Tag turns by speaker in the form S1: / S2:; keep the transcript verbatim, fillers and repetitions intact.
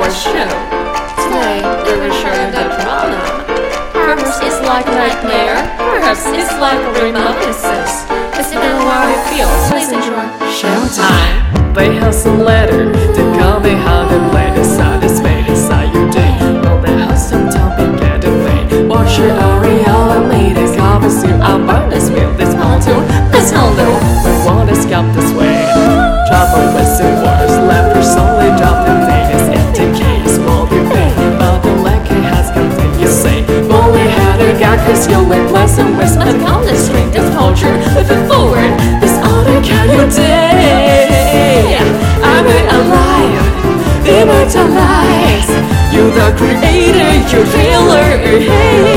S1: our show. Today, we will show you the drama. Perhaps it's like a nightmare, perhaps it's like a reminiscence. It's even how it feels. Please enjoy Showtime.
S2: They have some letter to call me how the latest side is made inside your day. Know they have some topic get it made. Watch your Ariel and me, they covers you up on this wheel. This mountain, this handle, we want to come this way. Trouble with some words, left her solely dropped in Vegas. Empty case, will be paid. But the lucky has continued, you say. Only had a guy, cause you live less and waste. And count the string of culture, moving forward. This all I can you day. I'm alive, immortalized. You're the creator, you're healer, hey.